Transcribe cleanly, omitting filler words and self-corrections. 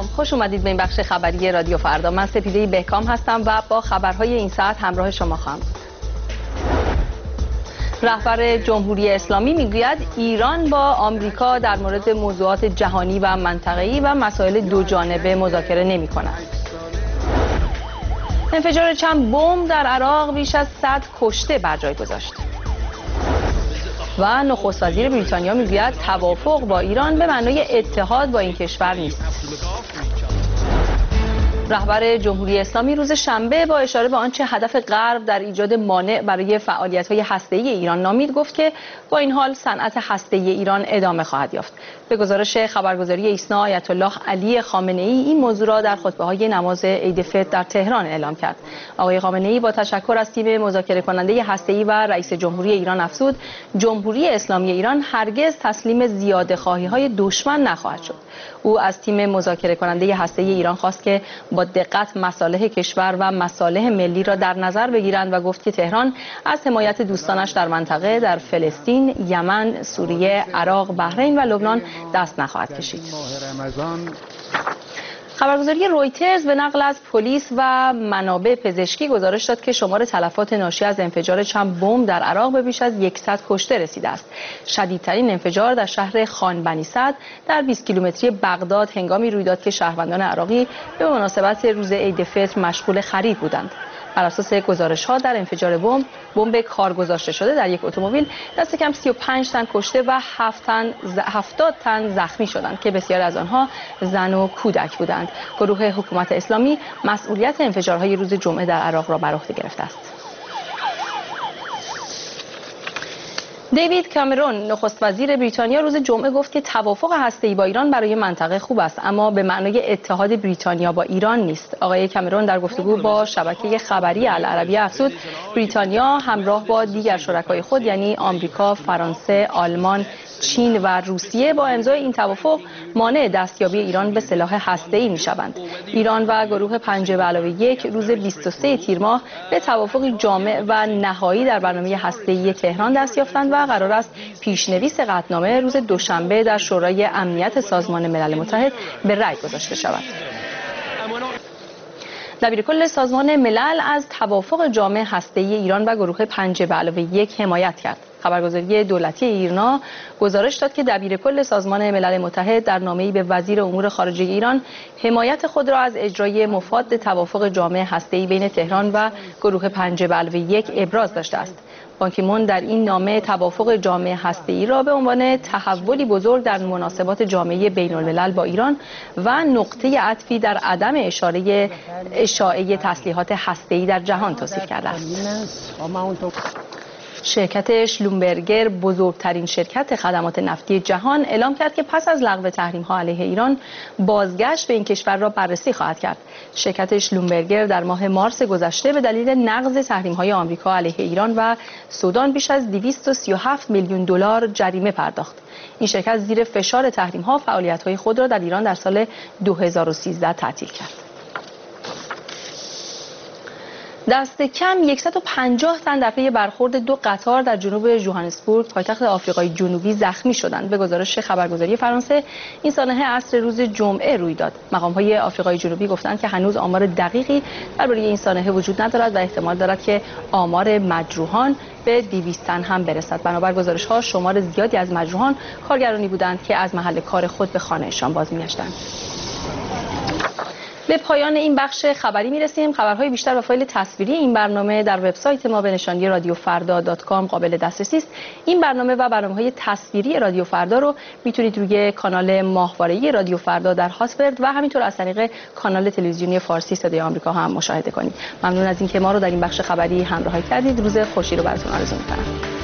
خوش اومدید به این بخش خبری رادیو فردا. من سپیده بهکام هستم و با خبرهای این ساعت همراه شما خواهم بود. رهبر جمهوری اسلامی میگوید ایران با آمریکا در مورد موضوعات جهانی و منطقه‌ای و مسائل دو جانبه مذاکره نمی‌کند. انفجار چند بمب در عراق بیش از 100 کشته بر جای گذاشت. و نخست وزیر بریتانیا میگوید توافق با ایران به معنای اتحاد با این کشور نیست. رهبر جمهوری اسلامی روز شنبه با اشاره به آنچه هدف غرب در ایجاد مانع برای فعالیت‌های هسته‌ای ایران نامید گفت که با این حال صنعت هسته‌ای ایران ادامه خواهد یافت. به گزارش خبرگزاری ایسنا، آیت الله علی خامنه‌ای این موضوع را در خطبه‌های نماز عید فطر در تهران اعلام کرد. آقای خامنه‌ای با تشکر از تیم مذاکره کننده هسته‌ای و رئیس جمهوری ایران افزود جمهوری اسلامی ایران هرگز تسلیم زیاده‌خواهی‌های دشمن نخواهد شد. او از تیم مذاکره کننده هسته‌ای ایران خواست که با دقت مصالح کشور و مصالح ملی را در نظر بگیرند و گفت که تهران از حمایت دوستانش در منطقه در فلسطین، یمن، سوریه، عراق، بحرین و لبنان دست نخواهد کشید. خبرگزاری رویترز به نقل از پلیس و منابع پزشکی گزارش داد که شمار تلفات ناشی از انفجار چند بمب در عراق به بیش از 100 کشته رسیده است. شدیدترین انفجار در شهر خان بنی سعد در 20 کیلومتری بغداد هنگامی روی داد که شهروندان عراقی به مناسبت روز عید فطر مشغول خرید بودند. بر اساس گزارش‌ها در انفجار بمب کار گذاشته شده در یک اتومبیل دست کم 35 تن کشته و 70 تن زخمی شدند که بسیاری از آنها زن و کودک بودند. گروه حکومت اسلامی مسئولیت انفجارهای روز جمعه در عراق را بر عهده گرفته است. دیوید کامرون نخست وزیر بریتانیا روز جمعه گفت که توافق هسته‌ای با ایران برای منطقه خوب است اما به معنای اتحاد بریتانیا با ایران نیست. آقای کامرون در گفتگو با شبکه خبری العربیه افزود بریتانیا همراه با دیگر شرکای خود یعنی آمریکا، فرانسه، آلمان، چین و روسیه با امضای این توافق مانع دستیابی ایران به سلاح هسته‌ای می‌شوند. ایران و گروه 5+1 روز 23 تیر ماه به توافقی جامع و نهایی در برنامه هسته‌ای تهران دست یافتند و قرار است پیشنویس قطعنامه روز دوشنبه در شورای امنیت سازمان ملل متحد به رأی گذاشته شود. دبیرکل سازمان ملل از توافق جامع هسته‌ای ایران و گروه 5+1 حمایت کرد. خبرگزاری دولتی ایرنا گزارش داد که دبیرکل سازمان ملل متحد در نامه‌ای به وزیر امور خارجه ایران حمایت خود را از اجرای مفاد توافق جامع هسته‌ای بین تهران و گروه 5+1 ابراز داشته است. بان کی مون در این نامه توافق جامع هسته‌ای را به عنوان تحولی بزرگ در مناسبات جامعه بین‌الملل با ایران و نقطه عطفی در عدم اشاعه تسلیحات هسته‌ای در جهان توصیف کرده است. شرکت شلومبرگر بزرگترین شرکت خدمات نفتی جهان اعلام کرد که پس از لغو تحریم‌ها علیه ایران بازگشت به این کشور را بررسی خواهد کرد. شرکت شلومبرگر در ماه مارس گذشته به دلیل نقض تحریم‌های آمریکا علیه ایران و سودان بیش از 237 میلیون دلار جریمه پرداخت. این شرکت زیر فشار تحریم‌ها فعالیت‌های خود را در ایران در سال 2013 تعطیل کرد. دست کم 150 تن در پی برخورد دو قطار در جنوب ژوهانسبورگ پایتخت آفریقای جنوبی زخمی شدند. به گزارش خبرگزاری فرانسه این سانحه عصر روز جمعه روی داد. مقام‌های آفریقای جنوبی گفتند که هنوز آمار دقیقی درباره این سانحه وجود ندارد و احتمال دارد که آمار مجروحان به 200 تن هم برسد. بنابر گزارش‌ها شمار زیادی از مجروحان کارگرانی بودند که از محل کار خود به خانه‌شان بازمی‌گشتند. به پایان این بخش خبری میرسیم. خبرهای بیشتر و فایل تصویری این برنامه در وبسایت ما به نشانی رادیوفردا.com قابل دسترسی است. این برنامه و برنامه‌های تصویری رادیو فردا رو میتونید روی کانال ماهواره‌ای رادیو فردا در هاتبرد و همینطور از طریق کانال تلویزیونی فارسی صدای آمریکا هم مشاهده کنید. ممنون از اینکه ما رو در این بخش خبری همراهی کردید. روز خوشی رو براتون آرزو می‌کنم.